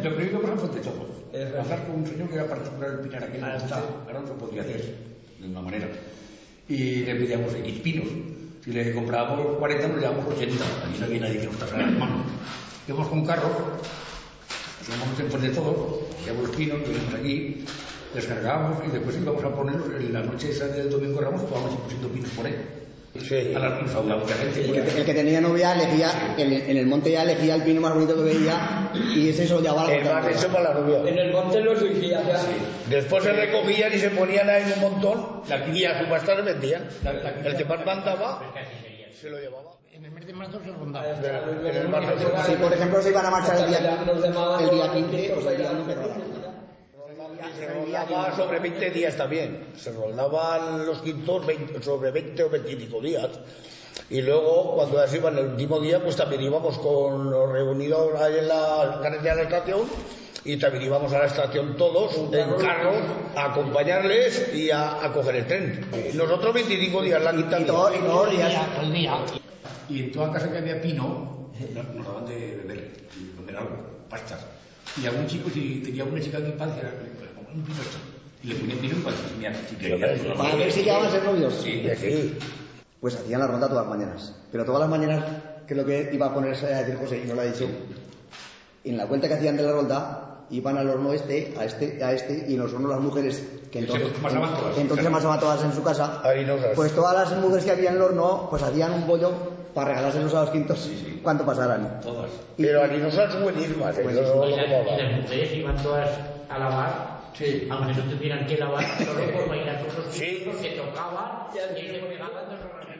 Lo primero que pasamos fue de todo. Pasar con un señor que era particular el pinar aquí, ahora no se podía hacer de una manera. Y le pedíamos X pinos. Si le comprábamos 40, nos llevamos 80. Aquí no había nadie que nos trasladara las manos. Íbamos con un carro, tomamos tiempo de todo, llevamos los pinos, venimos aquí, descargábamos y después íbamos a ponerlos en la noche esa del domingo Ramos, estábamos pusiendo pinos por ahí. Sí. A la mucha gente. El que tenía novia elegía, sí. En el monte ya elegía el pino más bonito que veía y ese se lo llevaba a la El más hecho para la novia. En el monte los elegía ya. Sí. Después se recogían y se ponían ahí un montón y a subastas se vendían. El que más mandaba se lo llevaba. En el mes de marzo se rondaba. Si por ejemplo se iban a marchar el día 15, pues el día 1 que rodaba. Se roldaba sobre 20 días también. Se roldaban los quintos sobre 20 o 25 días. Y luego, cuando ya se iban el último día, pues también íbamos con los reunidos ahí en la carretera de la estación. Y también íbamos a la estación todos en carros a acompañarles y a coger el tren. Nosotros 25 días la quinta. Y todos los días. Al día. Y en toda casa que había pino, nos daban de beber algo, pastas. Y algún chico, si tenía una chica de infancia, un pino hecho. Y le ponía pino igual, si quería. Para ver si llegaban a ser novios. Sí, sí. Pues hacían la ronda todas las mañanas. Pero todas las mañanas, que es lo que iba a ponerse a decir José, y no lo ha dicho, en la vuelta que hacían de la ronda, iban al horno a este, y en los hornos las mujeres, que entonces amasaban todas en su casa, pues todas las mujeres que había en el horno, pues hacían un bollo para regalárselos a los quintos, sí. Cuando pasaran. Todas. Pero harinosas buenísimas, pues, y las mujeres iban todas a lavar. Sí. Aunque no tuvieran que lavar, solo por bailar con los chicos que tocaban y se pegaban dos horas.